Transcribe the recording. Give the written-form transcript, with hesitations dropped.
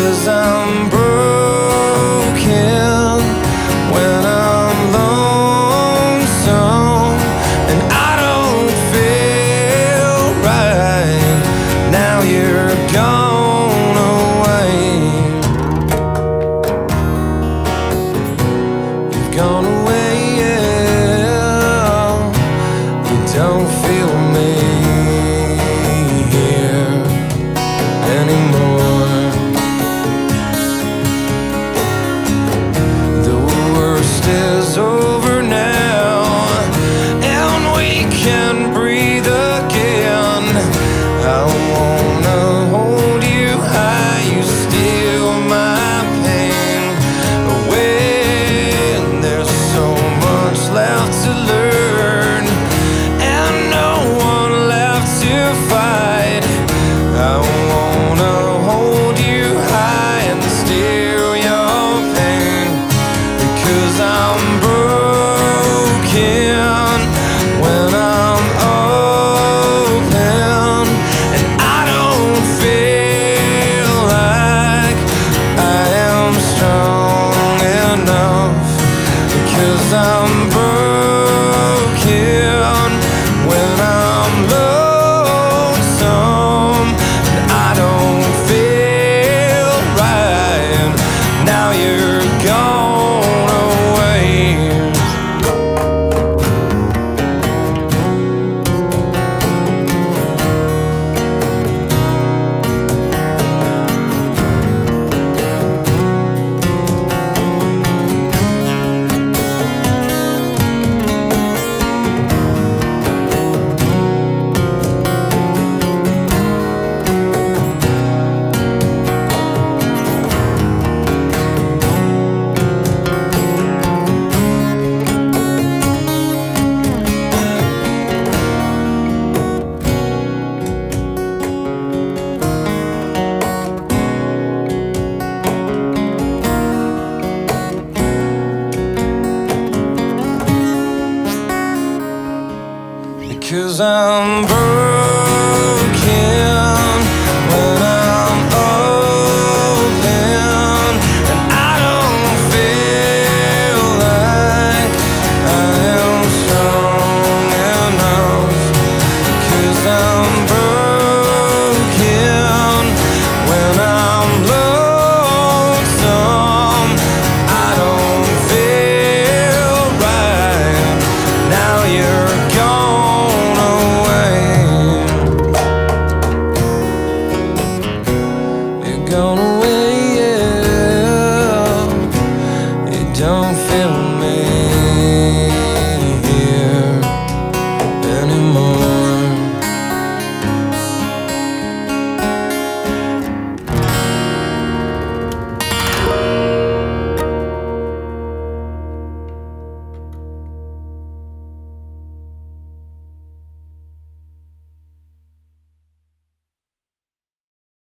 'cause I'm broken when I'm lonesome and I don't feel right. Now you're gone away. You've gone away, yeah. You don't feel me here anymore. The worst is over now, and we can breathe again. I wanna hold you high, you steal my pain away. There's so much left to learn and no one left to fight. I wanna hold you high and steal your pain, because I'm broken when I'm open, and I don't feel like I am strong enough, because I'm broken when I'm lonesome, and I don't feel right. Now you're gone away. Because I'm broken when I'm open, and I don't feel like I am strong enough, because I'm broken when I'm lonesome. I don't feel right. Now you're gone away. You're gone away.